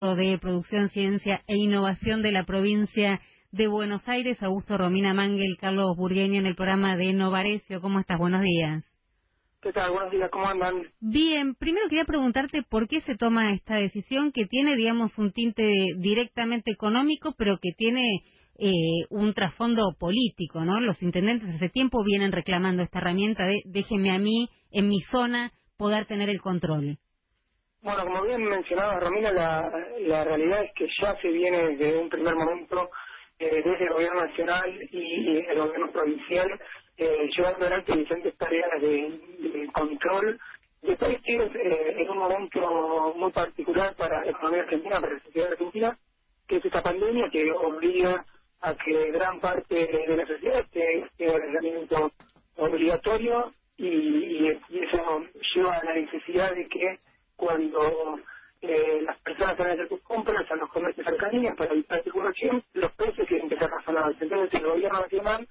de Producción, Ciencia e Innovación de la provincia de Buenos Aires, Augusto Romina Mangel, Carlos Burgueño, en el programa de Novarecio. ¿Cómo estás? Buenos días. ¿Qué tal? Buenos días, ¿cómo andan? Bien, primero quería preguntarte por qué se toma esta decisión que tiene, digamos, un tinte directamente económico, pero que tiene un trasfondo político, ¿no? Los intendentes hace tiempo vienen reclamando esta herramienta de déjeme a mí, en mi zona, poder tener el control. Bueno, como bien mencionaba Romina, la realidad es que ya se viene desde un primer momento desde el gobierno nacional y el gobierno provincial llevando adelante diferentes tareas de control de país que en un momento muy particular para la economía argentina, para la sociedad argentina, que es esta pandemia que obliga a que gran parte de la sociedad esté el aislamiento obligatorio y eso lleva a la necesidad de que cuando las personas van a hacer sus compras a los comercios cercanías para evitar especulación, los precios tienen que ser razonables. Entonces el gobierno nacional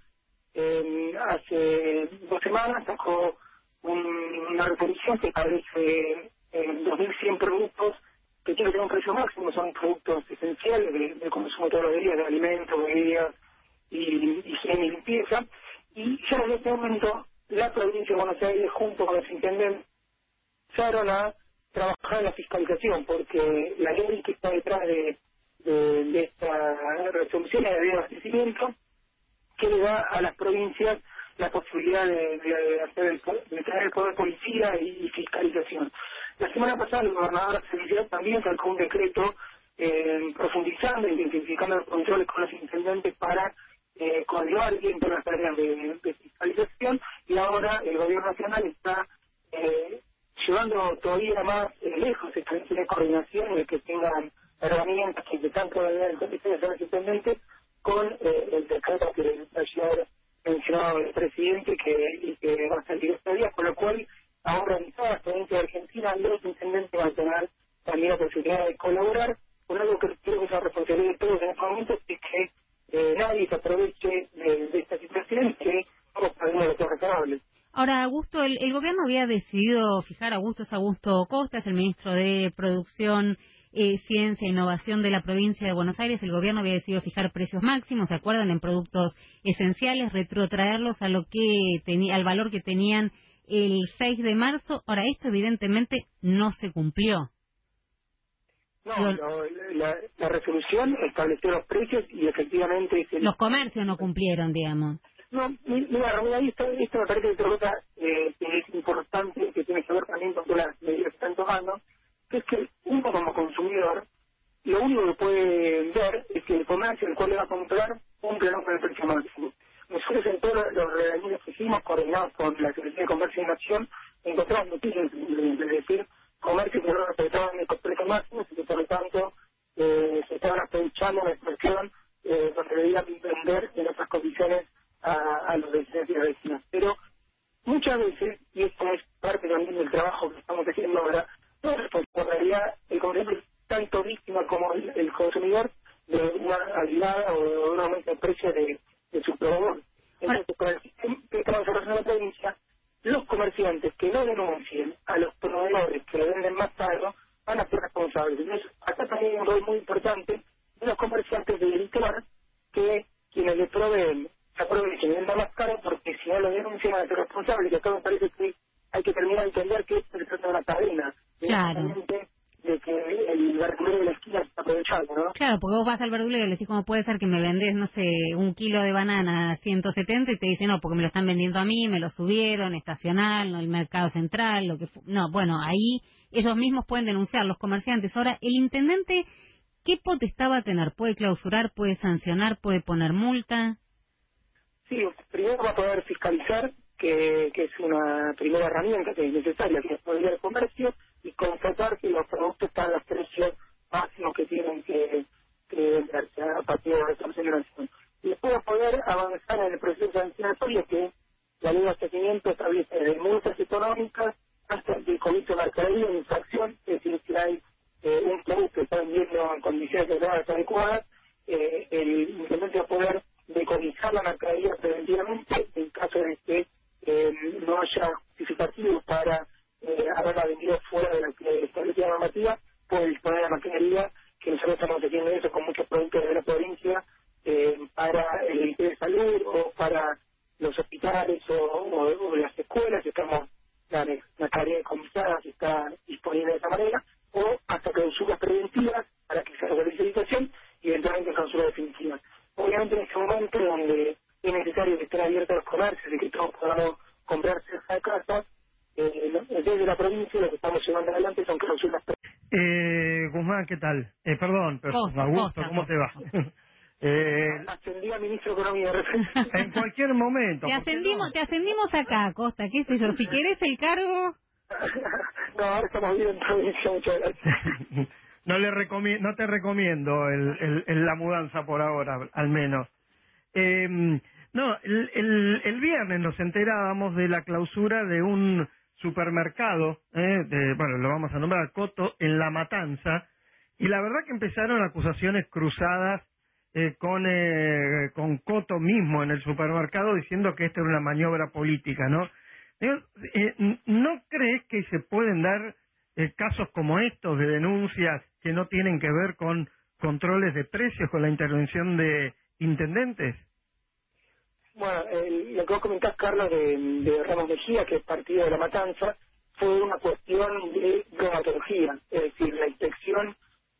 hace 2 semanas sacó una resolución que establece 2.100 productos que tienen que tener un precio máximo, son productos esenciales de consumo todos los días, de alimentos, bebidas y higiene y limpieza. Y ya en este momento la provincia de Buenos Aires, junto con los intendentes, empezaron a trabajar en la fiscalización, porque la ley que está detrás de esta resolución es la ley de abastecimiento, que le da a las provincias la posibilidad de hacer de tener el poder policía y fiscalización. La semana pasada el gobernador Sergio también sacó un decreto profundizando e intensificando los controles con los intendentes para coordinar bien todas las tareas de fiscalización, y ahora el gobierno nacional está llevando todavía más lejos esta de coordinación de que tengan herramientas que tanto el comité de los intendentes con el decreto que ayer mencionado el presidente que va a salir este día, con lo cual ahora en toda la provincia de Argentina los intendentes van a tener también la posibilidad de colaborar con algo que creo que es la responsabilidad de todos en estos momentos, es que nadie se aproveche de esta situación, que todos pagamos los responsables. Ahora, Augusto, el gobierno había decidido fijar, Augusto Costa, es el ministro de Producción, Ciencia e Innovación de la provincia de Buenos Aires. El gobierno había decidido fijar precios máximos, ¿se acuerdan?, en productos esenciales, retrotraerlos a lo que al valor que tenían el 6 de marzo. Ahora, esto evidentemente no se cumplió. No, la resolución estableció los precios y efectivamente... Los comercios no cumplieron, digamos. No, mira, Ramón, ahí esto me parece que trata que es importante, que tiene que ver también con todas las medidas que están tomando, que es que uno como consumidor, lo único que puede ver es que el comercio el cual le va a comprar cumple o no con el precio máximo. Nosotros en todos los reuniones que hicimos, coordinados con la Secretaría de Comercio y Innovación, encontramos noticias, es decir, comercios que no respetaban el precio máximo y que por lo tanto se estaban aprovechando la expresión donde debían vender en otras condiciones a los vecinos y vecinas. Pero muchas veces, y esto es parte también del trabajo que estamos haciendo ahora, no es responsabilidad el consumidor es tanto víctima como el consumidor de una alivada o de un aumento de precio de su proveedor. Entonces, con el sistema que estamos desarrollando en la provincia, los comerciantes que no denuncien a los proveedores que le venden más caro van a ser responsables. Entonces, acá también hay un rol muy importante de los comerciantes de evitar que quienes le proveen se aprovechen y vendan más caro, porque si no lo denuncian van a ser responsables. Y acá me parece que hay que terminar de entender que esto se trata de una cadena. Claro. De que el verdulero de la esquina se está aprovechando, ¿no? Claro, porque vos vas al verdulero y le decís cómo puede ser que me vendés, no sé, 1 kilo de banana a 170 y te dicen, no, porque me lo están vendiendo a mí, me lo subieron, estacional, no el mercado central, lo que no, bueno, ahí ellos mismos pueden denunciar, los comerciantes. Ahora, el intendente, ¿qué potestad va a tener? ¿Puede clausurar, puede sancionar, puede poner multa? Sí, primero va a poder fiscalizar, que es una primera herramienta que es necesaria, que es poder ir al comercio y constatar que los productos están a los precios máximos que tienen que venderse a partir de la sancionación. Y después va a poder avanzar en el proceso sancionatorio, que la ley de abastecimiento establece desde multas económicas hasta el comicio de mercadería de infracción, es decir, si hay un producto que está vendiendo en condiciones de adecuadas, el intendente va a poder decomisar la mercadería preventivamente en caso de que no haya justificativo para haberla vendido fuera de la que establece la normativa, puede disponer de la maquinaria que nosotros estamos haciendo eso con muchos productos de la provincia para el Ministerio de Salud o para los hospitales o las escuelas. Estamos, la tarea de comisadas está disponible de esa manera, o hasta clausuras preventivas para que se realice la licitación y eventualmente clausura definitiva. Obviamente en este momento donde es necesario que estén abiertos los comercios y que todos podamos comprar cerca de casa, desde la provincia lo que estamos llevando adelante son clausuras preventivas. Guzmán, ¿qué tal? Perdón, Augusto, ¿cómo te va? Ascendí a ministro de Economía de repente. En cualquier momento. Te ascendimos acá, Costa, qué sé yo, si querés el cargo... No, ahora estamos bien en provincia, muchas gracias. No te recomiendo la mudanza por ahora, al menos. No, el viernes nos enterábamos de la clausura de un supermercado, bueno, lo vamos a nombrar Coto, en La Matanza, y la verdad que empezaron acusaciones cruzadas con Coto mismo en el supermercado, diciendo que esta era una maniobra política, ¿no? ¿No crees que se pueden dar casos como estos de denuncias que no tienen que ver con controles de precios, con la intervención de intendentes? Bueno, lo que vos comentás, Carlos, de Ramos Mejía, que es partido de La Matanza, fue una cuestión de bromatología, es decir, la inspección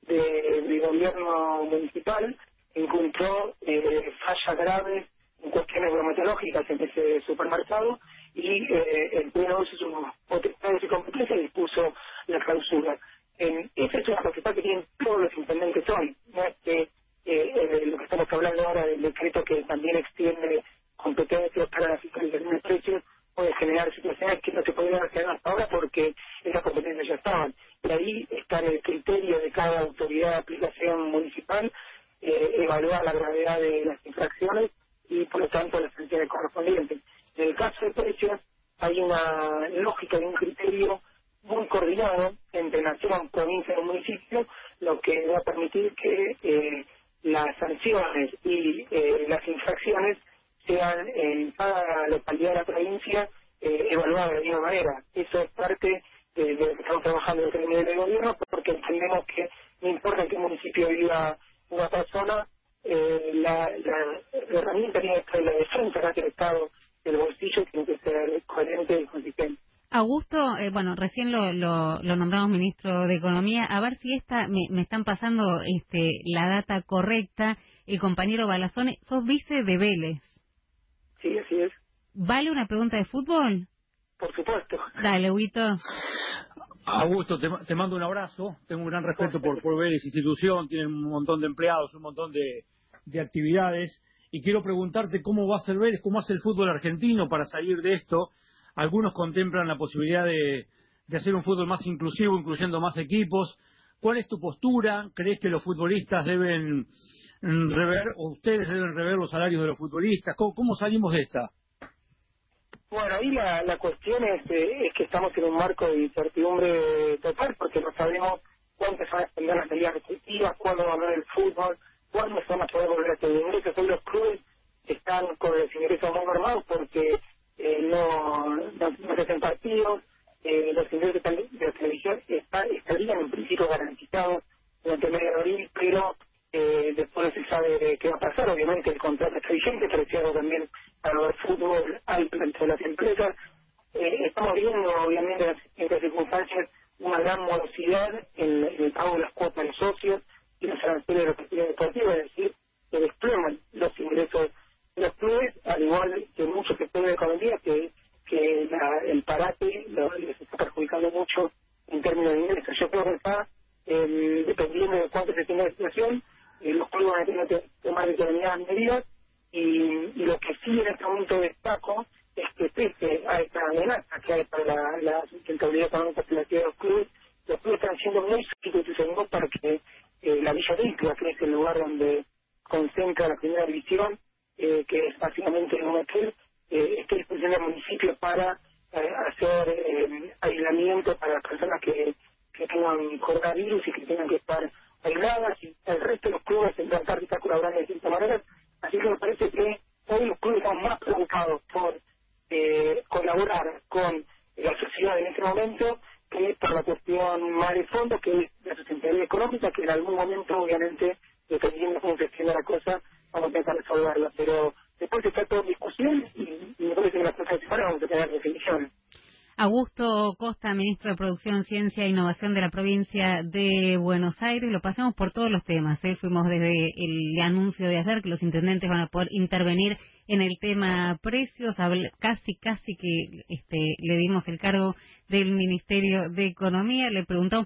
del gobierno municipal encontró fallas graves en cuestiones bromatológicas en ese supermercado y el pleno de sus potestades y competencias dispuso la clausura. Esa es una potestad que tienen todos los intendentes hoy, no es que lo que estamos hablando ahora del decreto que también extiende competencias para la fiscalización de precios puede generar situaciones que no se podían hacer hasta ahora porque esas competencias ya estaban. Y ahí está el criterio de cada autoridad de aplicación municipal, evaluar la gravedad de las infracciones y por lo tanto las sanciones correspondientes. En el caso de precios hay una lógica y un criterio muy coordinado entre nación, provincia y municipio, lo que va a permitir que las sanciones y las infracciones sean en cada localidad de la provincia evaluadas de la misma manera. Eso es parte de lo que estamos trabajando en el nivel de gobierno, porque entendemos que no importa en qué municipio viva una persona, la herramienta tiene que ser la defensa que el Estado del bolsillo tiene que ser coherente y consistente. Augusto, bueno, recién lo nombramos ministro de Economía. A ver si me están pasando la data correcta. El compañero Balazone, sos vice de Vélez. Sí, así es. ¿Vale una pregunta de fútbol? Por supuesto. Dale, Huito. Augusto, te mando un abrazo. Tengo un gran respeto por Vélez institución. Tienen un montón de empleados, un montón de actividades. Y quiero preguntarte cómo va a ser Vélez, cómo hace el fútbol argentino para salir de esto. Algunos contemplan la posibilidad de hacer un fútbol más inclusivo, incluyendo más equipos. ¿Cuál es tu postura? ¿Crees que los futbolistas deben rever, o ustedes deben rever los salarios de los futbolistas? ¿Cómo salimos de esta? Bueno, ahí la cuestión es que estamos en un marco de incertidumbre total, porque no sabemos cuánto se van a extender las medidas restrictivas, cuándo va a haber el fútbol, cuándo se van a poder volver a hacer ingresos. Hoy los clubes están con los ingresos muy normados porque no se hacen partidos, los ingresos de la televisión estarían en principio garantizados durante el mes de abril, pero después no se sabe qué va a pasar. Obviamente el contrato está vigente, pero es algo también para ver fútbol alto entre las empresas. Estamos viendo, obviamente, en estas circunstancias, una gran morosidad en el pago de las cuotas de los socios y los aranceles de los partidos deportivos, es decir, se desploman los ingresos de los clubes, al igual que muchos sectores de economía, que el parate les está perjudicando mucho en términos de ingresos. Yo creo que está, dependiendo de cuánto se tenga la situación, los clubes van a tener que tomar determinadas medidas, y lo que sí en este momento destaco es que pese a esta amenaza que hay para la sustentabilidad económica financiera de los clubes están siendo muy institucionales para que la Villa Olímpica, que es el lugar donde concentra la primera división, que es básicamente un hotel, esté dispusiendo al municipio para hacer aislamiento para personas que tengan coronavirus y que tengan que estar aisladas, y el resto de los clubes en la Antártica colaboran de distintas maneras. Así que me parece que hoy los clubes están más preocupados por colaborar con la sociedad en este momento que por la cuestión más de fondo, que es la sustentabilidad económica, que en algún momento obviamente, dependiendo de cómo se gestiona la cosa, vamos a intentar resolverla, pero después está todo en discusión y me parece que las cosas ahora vamos a tener definición. Augusto Costa, ministro de Producción, Ciencia e Innovación de la provincia de Buenos Aires. Lo pasamos por todos los temas. Fuimos desde el anuncio de ayer que los intendentes van a poder intervenir en el tema precios. Casi que le dimos el cargo del Ministerio de Economía. Le preguntamos